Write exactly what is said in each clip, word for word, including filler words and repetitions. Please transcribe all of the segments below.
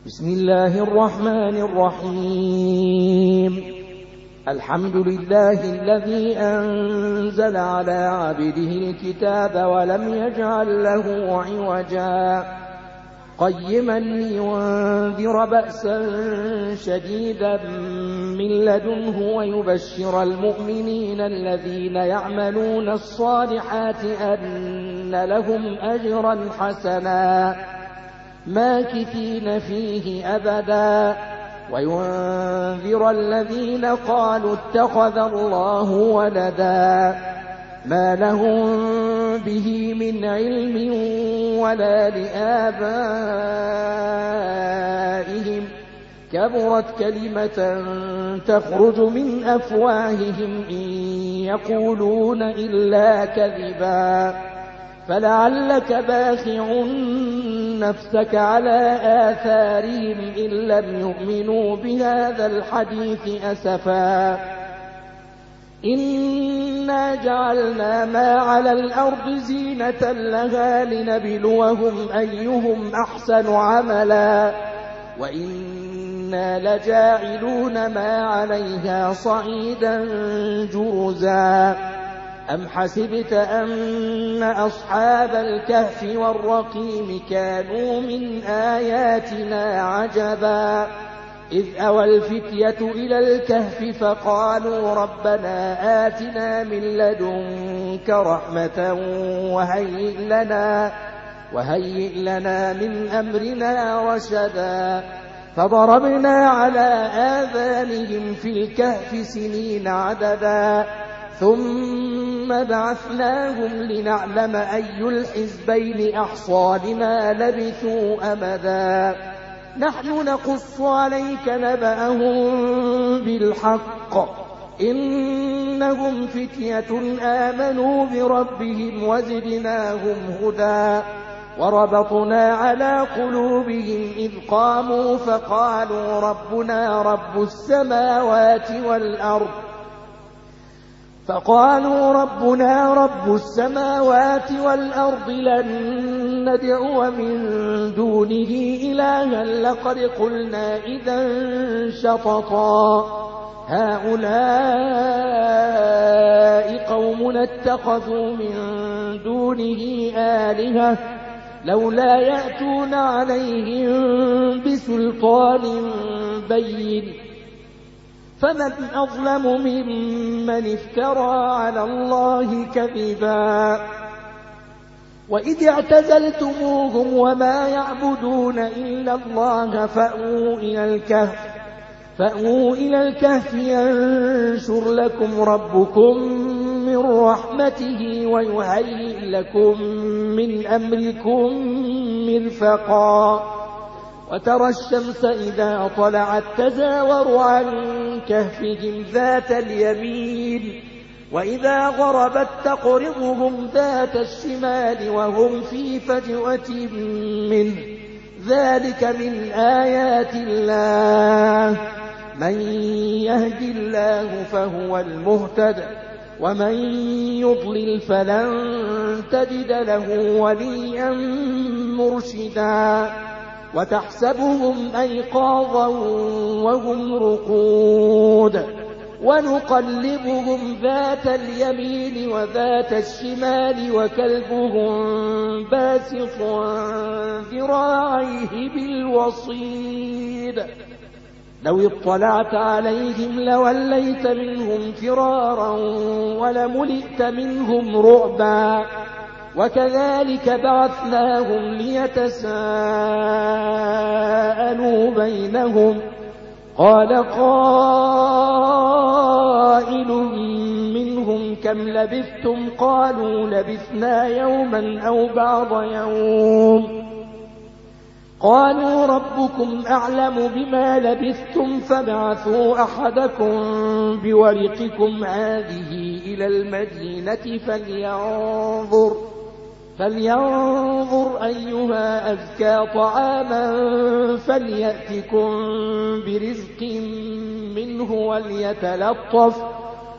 بسم الله الرحمن الرحيم. الحمد لله الذي أنزل على عبده الكتاب ولم يجعل له عوجا قيما لينذر بأسا شديدا من لدنه ويبشر المؤمنين الذين يعملون الصالحات أن لهم أجرا حسنا ماكثين فيه أبدا وينذر الذين قالوا اتخذ الله ولدا ما لهم به من علم ولا لآبائهم كبرت كلمة تخرج من أفواههم إن يقولون إلا كذبا فلعلك باخع نفسك على آثارهم إن لم يؤمنوا بهذا الحديث أسفا إنا جعلنا ما على الأرض زينة لها لنبلوهم أيهم أحسن عملا وإنا لجاعلون ما عليها صعيدا جرزا أم حسبت أن أصحاب الكهف والرقيم كانوا من آياتنا عجبا إذ أوى الفتية إلى الكهف فقالوا ربنا آتنا من لدنك رحمة وهيئ لنا, وهيئ لنا من أمرنا رشدا فضربنا على آذانهم في الكهف سنين عددا ثم بعثناهم لنعلم أي الحزبين أحصى لما لبثوا أمدا نحن نقص عليك نبأهم بالحق إنهم فتية آمنوا بربهم وزدناهم هدى وربطنا على قلوبهم إذ قاموا فقالوا ربنا رب السماوات والأرض فقالوا ربنا رب السماوات والأرض لن ندعو من دونه إلها لقد قلنا إذا شططا هؤلاء قوم اتخذوا من دونه آلهة لولا يأتون عليهم بسلطان بين فمن أظلم ممن افترى على الله كذبا وإذ اعتزلتموهم وما يعبدون إلا الله فأووا إلى الكهف فأووا إلى الكهف ينشر لكم ربكم من رحمته ويهيئ لكم من أمركم مرفقا وترى الشمس إذا طلعت تزاور عن كهفهم ذات اليمين وإذا غربت تقرضهم ذات الشمال وهم في فجوة منه ذلك من آيات الله من يهد الله فهو المهتد ومن يضلل فلن تجد له وليا مرشدا وتحسبهم أيقاظا وهم رقود ونقلبهم ذات اليمين وذات الشمال وكلبهم باسط ذراعيه بالوصيد لو اطلعت عليهم لوليت منهم فرارا ولملئت منهم رعبا وكذلك بعثناهم ليتساءلوا بينهم قال قائل منهم كم لبثتم قالوا لبثنا يوما أو بعض يوم قالوا ربكم أعلم بما لبثتم فابعثوا أحدكم بورقكم هذه إلى المدينة فلينظر فلينظر أيها أزكى طعاما فليأتكم برزق منه وليتلطف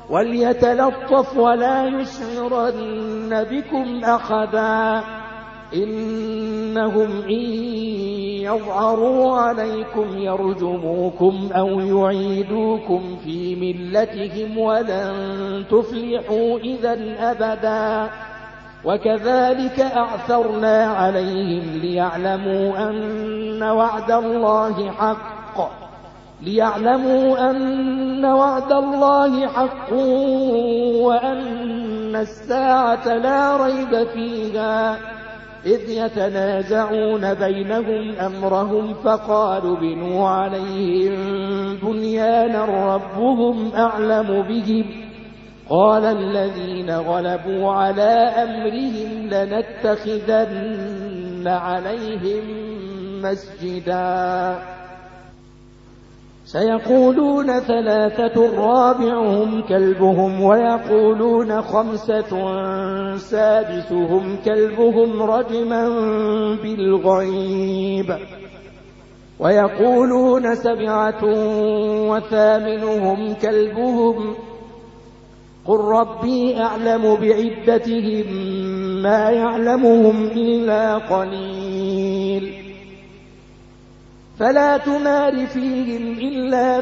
وليتلطف ولا يشعرن بكم أحدا إنهم إن يظهروا عليكم يرجموكم أو يعيدوكم في ملتهم ولن تفلحوا إذا أبدا وكذلك أعثرنا عليهم ليعلموا أن وعد الله حق ليعلموا أن وعد الله حق وأن الساعة لا ريب فيها إذ يتنازعون بينهم أمرهم فقالوا بنوا عليهم بنيانا ربهم أعلم بهم قال الذين غلبوا على أمرهم لنتخذن عليهم مسجدا سيقولون ثلاثة رابعهم كلبهم ويقولون خمسة سادسهم كلبهم رجما بالغيب ويقولون سبعة وثامنهم كلبهم قل ربي أعلم بعدتهم ما يعلمهم إلا قليل فلا تمار فيهم إلا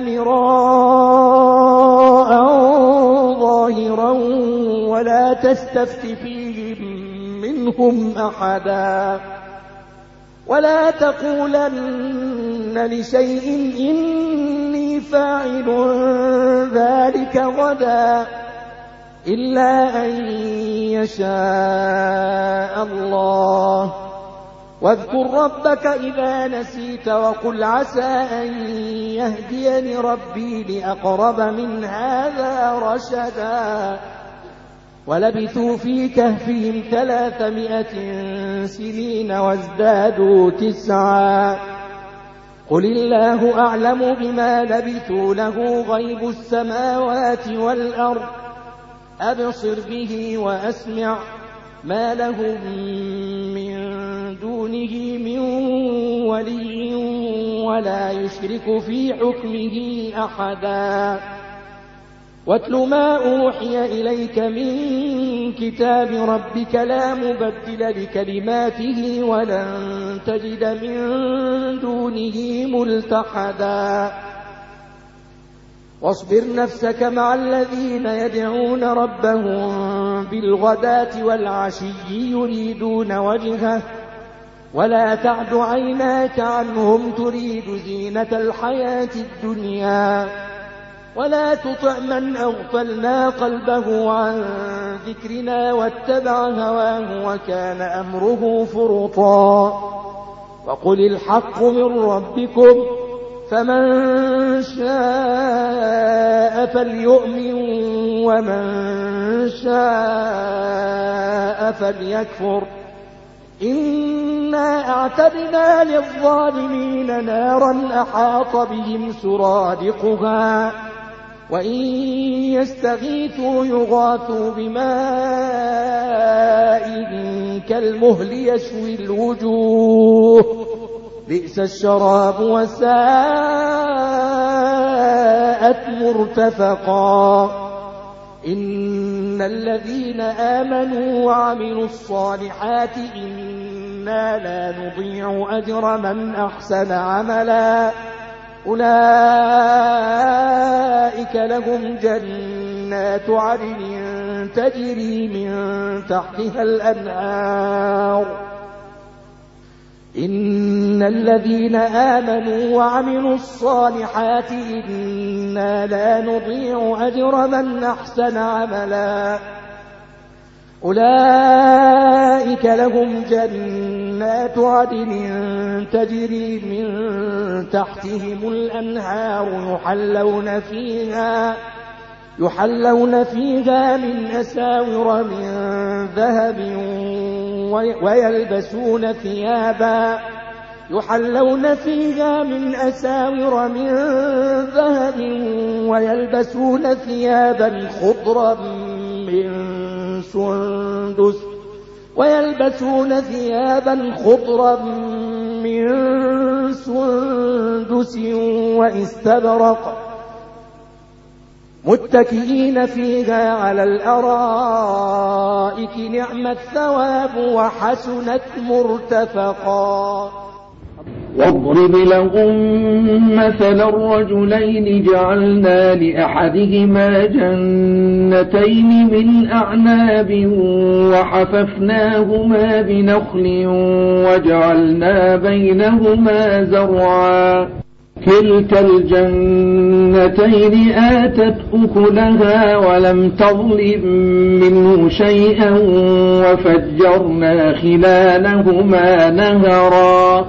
مراء ظاهرا ولا تستفت فيهم منهم أحدا ولا تقولن لشيء إني فاعل ذلك غدا إلا أن يشاء الله واذكر ربك إذا نسيت وقل عسى أن يهديني ربي لأقرب من هذا رشدا ولبثوا في كهفهم ثلاثمائة سنين وازدادوا تسعا قل الله أعلم بما لبثوا له غيب السماوات والأرض أبصر به وأسمع ما لهم من دونه من ولي ولا يشرك في حكمه أحدا واتل ما أوحي إليك من كتاب ربك لا مبدل لكلماته ولن تجد من دونه ملتحدا واصبر نفسك مع الذين يدعون ربهم بالغداة والعشي يريدون وجهه ولا تعد عيناك عنهم تريد زينة الحياة الدنيا ولا تطع من أغفلنا قلبه عن ذكرنا واتبع هواه وكان أمره فرطا وقل الحق من ربكم فمن شاء فليؤمن ومن شاء فليكفر إنا أعتدنا للظالمين نارا أحاط بهم سرادقها وإن يستغيثوا يغاثوا بماء كالمهل يشوي الوجوه بئس الشراب وساءت مرتفقا إن الذين آمنوا وعملوا الصالحات إنا لا نضيع أجر من أحسن عملا أولئك لهم جنات عدن تجري من تحتها الأنهار إن الذين آمنوا وعملوا الصالحات إنا لا نضيع أجر من أحسن عملا أولئك لهم جنات عدن تجري من تحتهم الأنهار يحلون فيها يحلون فيها من أساور من ذهب ويلبسون ثيابا يحلون فيها من أساور من ذهب ويلبسون ثيابا خضرا من سندس ويلبسون ثيابا خضرا من سندس واستبرق متكئين فيها على الأرائك نعم الثواب وحسنت مرتفقا. واضرب لهم مثل الرجلين جعلنا لأحدهما جنتين من أعناب وحففناهما بنخل وجعلنا بينهما زرعا كلتا الجنتين آتت أكلها ولم تظلم منه شيئا وفجرنا خلالهما نهرا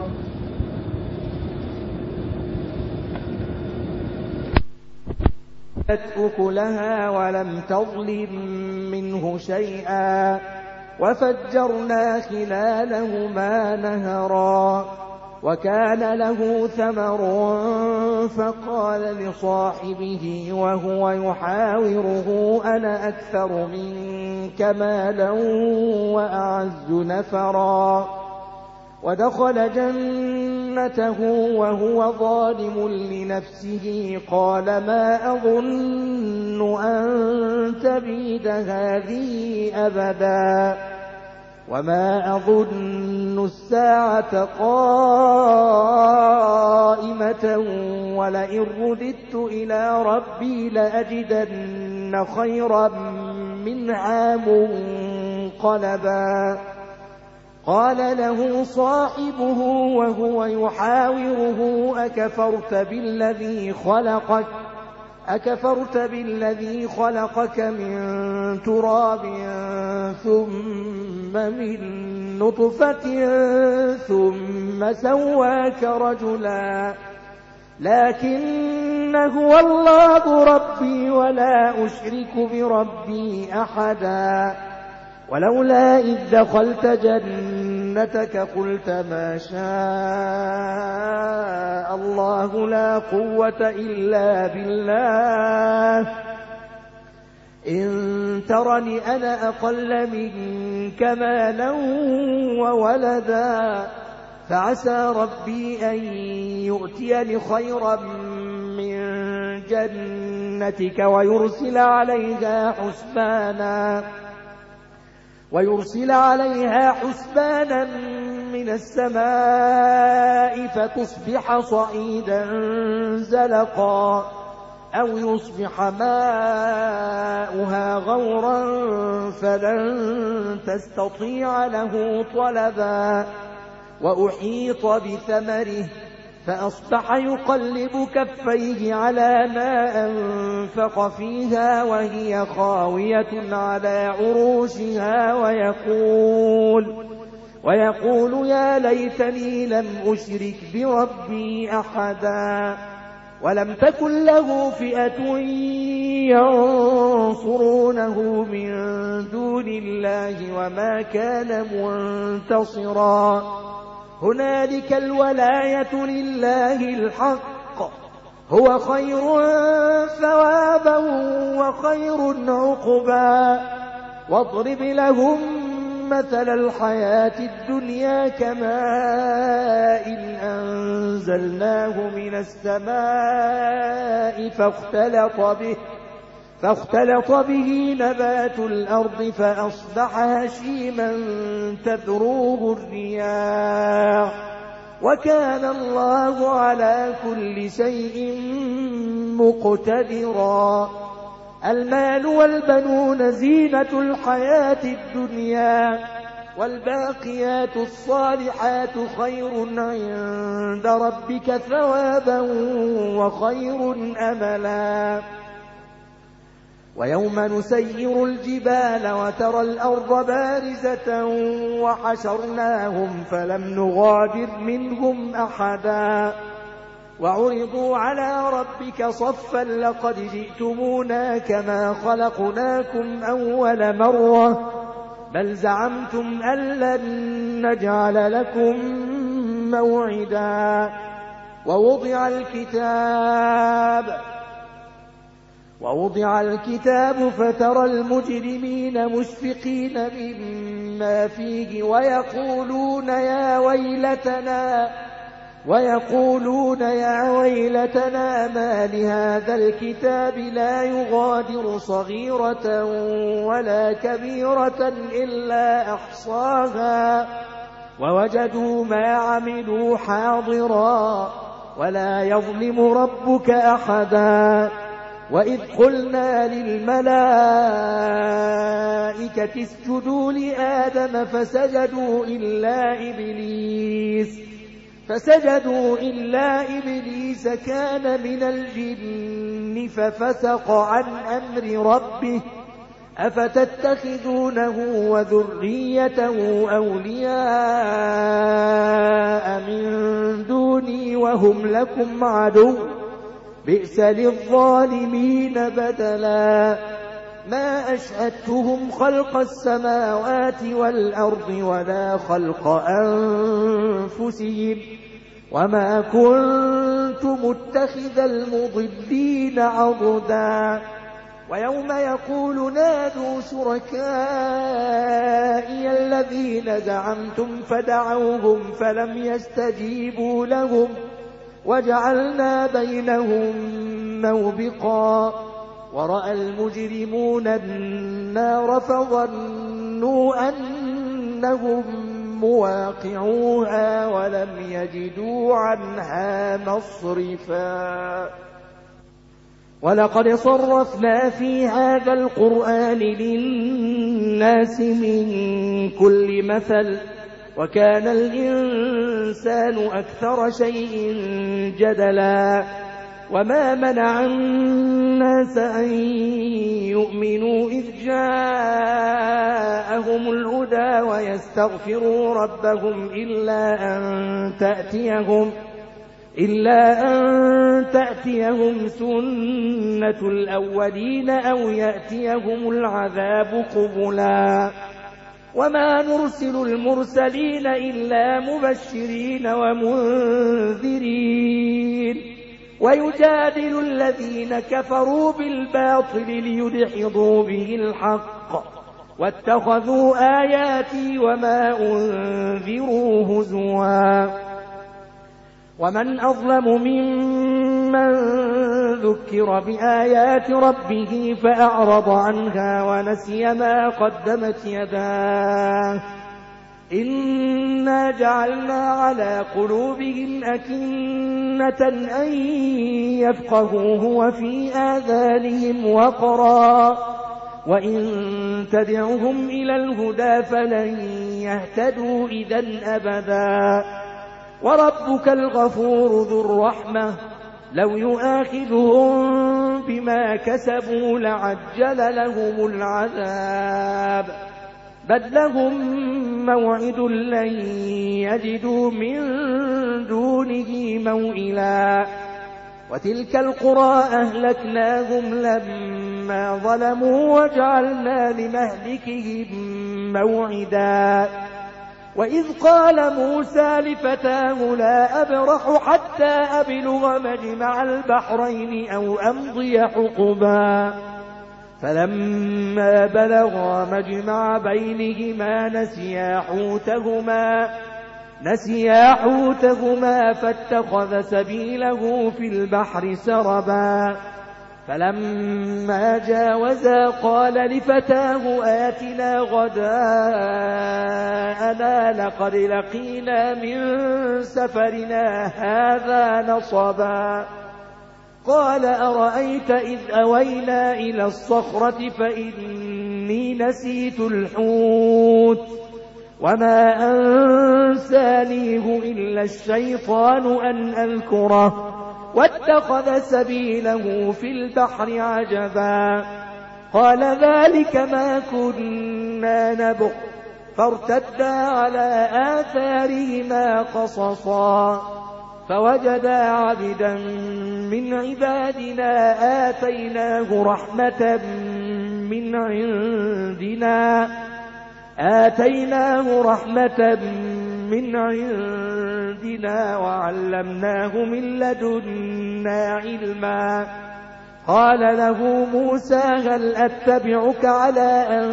أكلها ولم تظلم منه شيئا وفجرنا خلالهما نهرا وكان له ثمر فقال لصاحبه وهو يحاوره أنا أكثر منك مالا وأعز نفرا ودخل جنته وهو ظالم لنفسه قال ما أظن أن تبيد هذه أبدا وما أظن الساعة قائمة ولئن رددت إلى ربي لأجدن خيرا منها منقلبا قال له صاحبه وهو يحاوره أكفرت بالذي خلقك أكفرت بالذي خلقك من تراب ثم من نطفة ثم سواك رجلا لكن هو الله ربي ولا أشرك بربي أحدا ولولا إذ دخلت جنتك قلت ما شاء الله لا قوة إلا بالله إن ترني أنا أقل منك مالا وولدا فعسى ربي أن يؤتيني خيرا من جنتك ويرسل عليها حسبانا ويرسل عليها حسبانا من السماء فتصبح صعيدا زلقا أو يصبح ماؤها غورا فلن تستطيع له طلبا وأحيط بثمره فأصبح يقلب كفيه على ما أنفق فيها وهي خاوية على عروشها ويقول ويقول يا ليتني لم أشرك بربي أحدا ولم تكن له فئة ينصرونه من دون الله وما كان منتصرا هنالك الولاية لله الحق هو خير ثوابا وخير عقبا واضرب لهم مثل الحياة الدنيا كماء إن أنزلناه من السماء فاختلط به فاختلط به نبات الأرض فأصبح هشيما تذروه الرياح وكان الله على كل شيء مقتدرا المال والبنون زينة الحياة الدنيا والباقيات الصالحات خير عند ربك ثوابا وخير أملا ويوم نسير الجبال وترى الأرض بارزة وحشرناهم فلم نغادر منهم أحدا وعرضوا على ربك صفا لقد جئتمونا كما خلقناكم أول مرة بل زعمتم أن لن نجعل لكم موعدا ووضع الكتاب ووضع الكتاب فترى المجرمين مشفقين مما فيه ويقولون يا ويلتنا ويقولون يا ويلتنا ما لهذا الكتاب لا يغادر صغيرة ولا كبيرة إلا أحصاها ووجدوا ما عملوا حاضرا ولا يظلم ربك أحدا. وإذ قلنا للملائكة اسجدوا لآدم فسجدوا إلا إبليس فسجدوا إلا إبليس كان من الجن ففسق عن أمر ربه أفتتخذونه وذريته أولياء من دوني وهم لكم عدو بئس للظالمين بدلا. ما أشهدتهم خلق السماوات والأرض ولا خلق أنفسهم وما كنت متخذ المضلين عضدا. ويوم يقول نادوا شركائي الذين زعمتم فدعوهم فلم يستجيبوا لهم وجعلنا بينهم موبقا. ورأى المجرمون النار فظنوا أنهم مواقعوها ولم يجدوا عنها مصرفا. ولقد صرفنا في هذا القرآن للناس من كل مثل وكان الإنسان أكثر شيء جدلا. وما منع الناس أن يؤمنوا إذ جاءهم الهدى ويستغفروا ربهم إلا أن تأتيهم إلا أن تأتيهم سنة الأولين أو يأتيهم العذاب قبلا. وما نرسل المرسلين إلا مبشرين ومنذرين ويجادل الذين كفروا بالباطل ليدحضوا به الحق واتخذوا آياتي وما أنذروا هزوا. ومن أظلم ممن ذكر بآيات ربه فأعرض عنها ونسي ما قدمت يداه إنا جعلنا على قلوبهم أكنة أن يفقهوه وفي آذانهم وقرا وإن تدعهم إلى الهدى فلن يهتدوا إذن أبدا. وربك الغفور ذو الرحمة لو يؤاخذهم بما كسبوا لعجل لهم العذاب بل لهم موعد لن يجدوا من دونه موئلا. وتلك القرى أهلكناهم لما ظلموا وجعلنا لمهلكهم موعدا. وإذ قال موسى لفتاه لا أبرح حتى أبلغ مجمع البحرين أو أمضي حقبا فلما بلغا مجمع بينهما نسيا حوتهما نسيا حوتهما فاتخذ سبيله في البحر سربا. فلما جاوزا قال لفتاه آتنا غداءنا لقد لقينا من سفرنا هذا نصبا. قال أرأيت إذ أوينا إلى الصخرة فإني نسيت الحوت وما أنسانيه إلا الشيطان أن أذكره واتخذ سبيله في البحر عجبا. قال ذلك ما كنا نبغ فارتدا على آثارهما قصصا فوجدا عبدا من عبادنا آتيناه رحمة من عندنا آتيناه رحمة من عندنا وعلمناه من لدنا علما. قال له موسى هل أتبعك على أن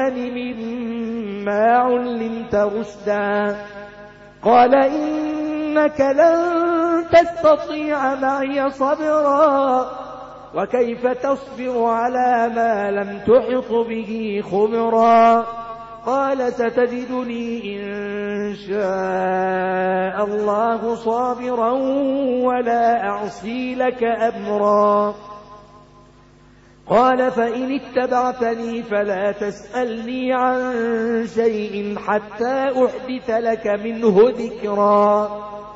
تعلمني مما علمت رشدا؟ قال إني إنك لن تستطيع معي صبرا وكيف تصبر على ما لم تحط به خبرا قال ستجدني إن شاء الله صابرا ولا أعصي لك أمرا قال فإن اتبعتني فلا تسألني عن شيء حتى أحدث لك منه ذكرا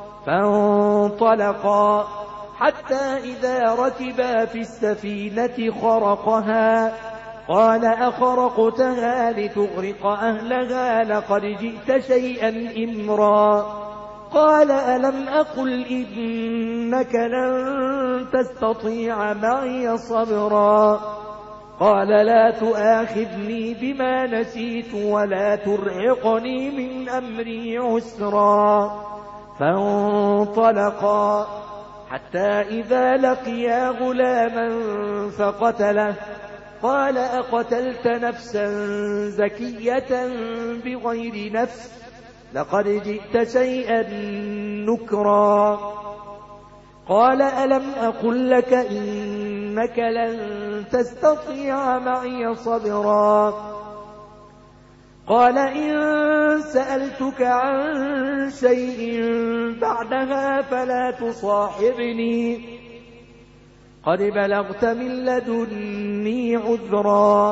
فانطلقا حتى إذا ركبا في السفينة خرقها قال أخرقتها لتغرق أهلها لقد جئت شيئا إمرا قال ألم أقل إنك لن تستطيع معي صبرا قال لا تؤاخذني بما نسيت ولا ترهقني من أمري عسرا فانطلقا حتى إذا لقيا غلاما فقتله قال أقتلت نفسا زكية بغير نفس لقد جئت شيئا نكرا قال ألم أقل لك إنك لن تستطيع معي صبرا قال إن سألتك عن شيء بعدها فلا تصاحبني قد بلغت من لدني عذرا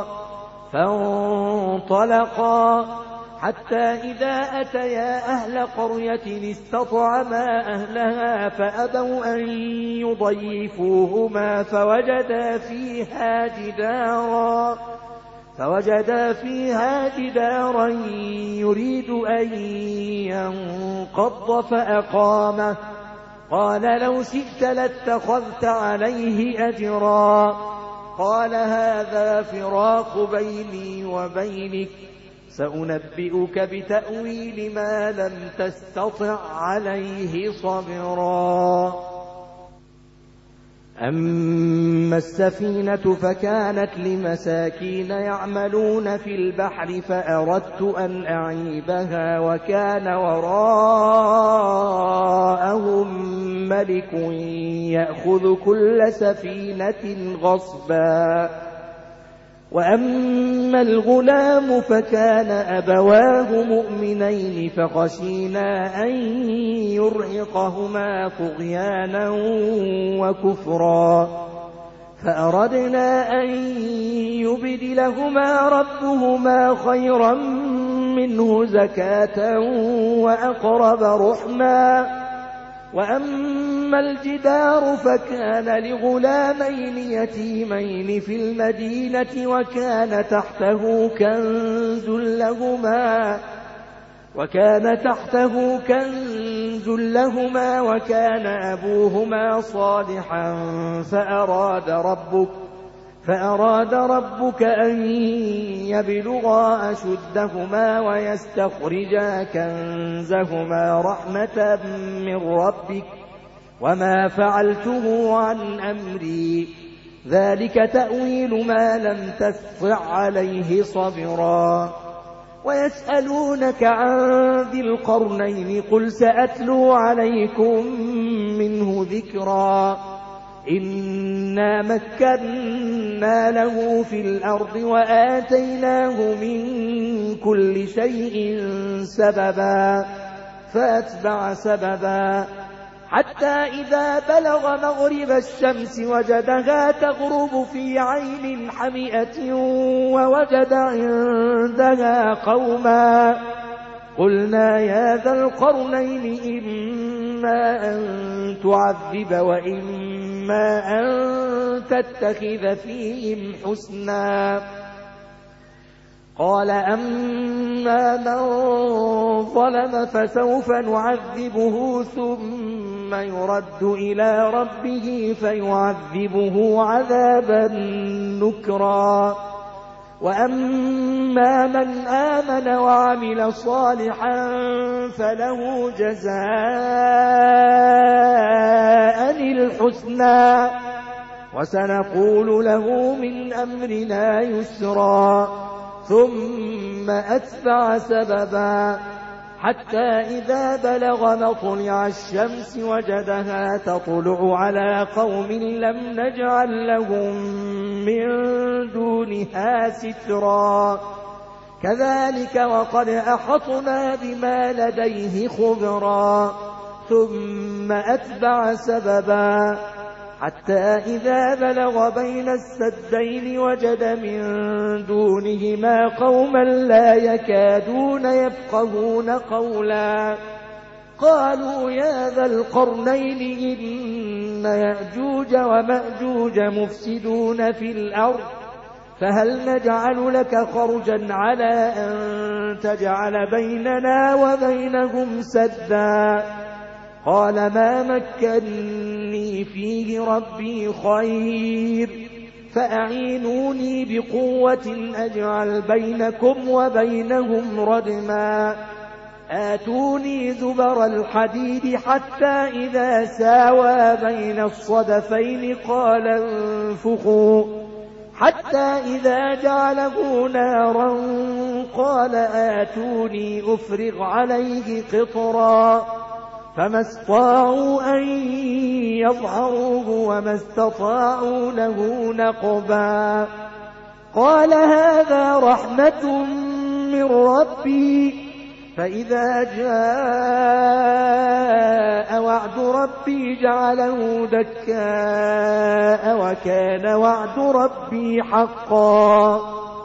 فانطلقا حتى إذا أتيا أهل قرية استطعما أهلها فأبوا أن يضيفوهما فوجدا فيها جدارا فوجدا فيها جدارا يريد أن ينقض فأقامه قال لو شئت لاتخذت عليه أجرا قال هذا فراق بيني وبينك سأنبئك بتأويل ما لم تستطع عليه صبرا أما السفينة فكانت لمساكين يعملون في البحر فأردت أن أعيبها وكان وراءهم ملك يأخذ كل سفينة غصبا وأما الغلام فكان أبواه مؤمنين فخشينا أن يرهقهما طغيانا وكفرا فأردنا أن يبدلهما ربهما خيرا منه زكاة وأقرب رحما وأما الجدار فكان لغلامين يتيمين في المدينة وكان تحته كنز لهما وكان تحته كنز لهما وكان أبوهما صالحا فأراد ربك فأراد ربك أن يبلغا أشدهما ويستخرجا كنزهما رحمة من ربك وما فعلته عن أمري ذلك تأويل ما لم تستطع عليه صبرا ويسألونك عن ذي القرنين قل سأتلو عليكم منه ذكرا إنا مكنا له في الأرض وآتيناه من كل شيء سببا فأتبع سببا حتى إذا بلغ مغرب الشمس وجدها تغرب في عين حمئة ووجد عندها قوما قلنا يا ذا القرنين إما أن تعذب وإما أن تتخذ فيهم حسنا قال أما من ظلم فسوف نعذبه ثم يرد إلى ربه فيعذبه عذابا نكرا وأما من آمن وعمل صالحا فله جزاء الحسنى وسنقول له من أمرنا يسرا ثم أتبع سببا حتى إذا بلغ مطلع الشمس وجدها تطلع على قوم لم نجعل لهم من دونها سترا كذلك وقد أحطنا بما لديه خبرا ثم أتبع سببا حتى إذا بلغ بين السدين وجد من دونهما قوما لا يكادون يفقهون قولا قالوا يا ذا القرنين إن يأجوج ومأجوج مفسدون في الأرض فهل نجعل لك خرجا على أن تجعل بيننا وبينهم سدا قال ما مكنني فيه ربي خير فأعينوني بقوة أجعل بينكم وبينهم ردما آتوني زبر الحديد حتى إذا ساوى بين الصدفين قال انفخوا حتى إذا جعله نارا قال آتوني أفرغ عليه قطرا فما استطاعوا أن يظهروه وما استطاعوا له نقبا قال هذا رحمة من ربي فإذا جاء وعد ربي جعله دكاء وكان وعد ربي حقا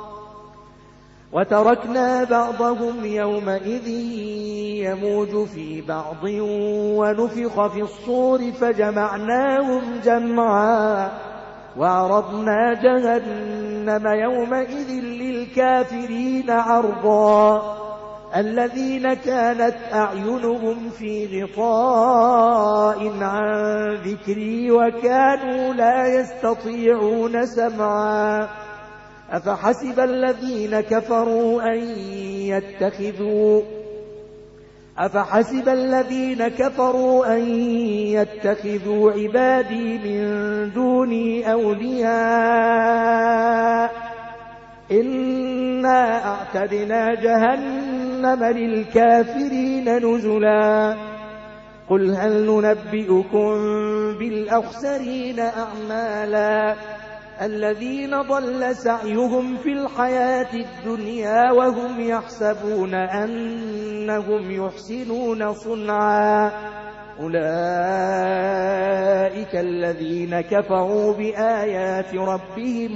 وتركنا بعضهم يومئذ يموج في بعض ونفخ في الصور فجمعناهم جمعا وعرضنا جهنم يومئذ للكافرين عرضا الذين كانت أعينهم في غطاء عن ذكري وكانوا لا يستطيعون سمعا أفحسب الذين كفروا أن يتخذوا أفحسب الذين كفروا أن يتخذوا عبادي من دوني أولياء إنا أعتدنا جهنم للكافرين نزلا قل هل ننبئكم بالأخسرين أعمالا الذين ضل سعيهم في الحياة الدنيا وهم يحسبون أنهم يحسنون صنعا أولئك الذين كفروا بآيات ربهم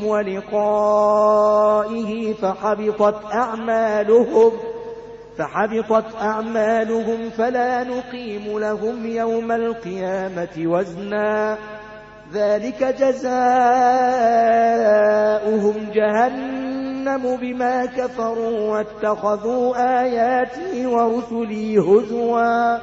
ولقائه فحبطت أعمالهم فحبطت أعمالهم فلا نقيم لهم يوم القيامة وزنا ذلك جزاؤهم جهنم بما كفروا واتخذوا آياتي ورسلي هزوا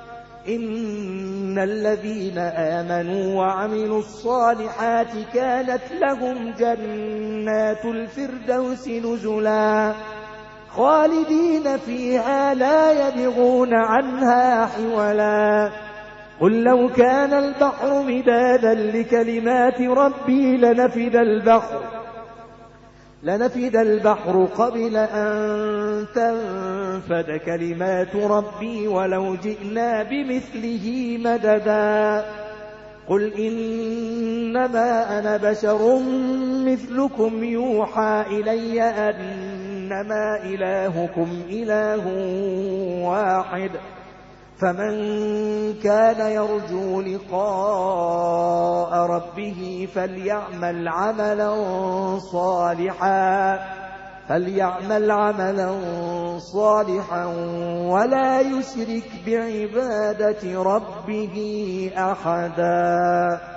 إن الذين آمنوا وعملوا الصالحات كانت لهم جنات الفردوس نزلا خالدين فيها لا يبغون عنها حولا قل لو كان البحر مدادا لكلمات ربي لنفد البحر لنفد البحر قبل أن تنفد كلمات ربي ولو جئنا بمثله مددا قل إنما أنا بشر مثلكم يوحى إلي أنما إلهكم إله واحد فمن كان يرجو لقاء ربه فليعمل عملا صالحا فليعمل عملا صالحا ولا يشرك بعبادة ربه أحدا.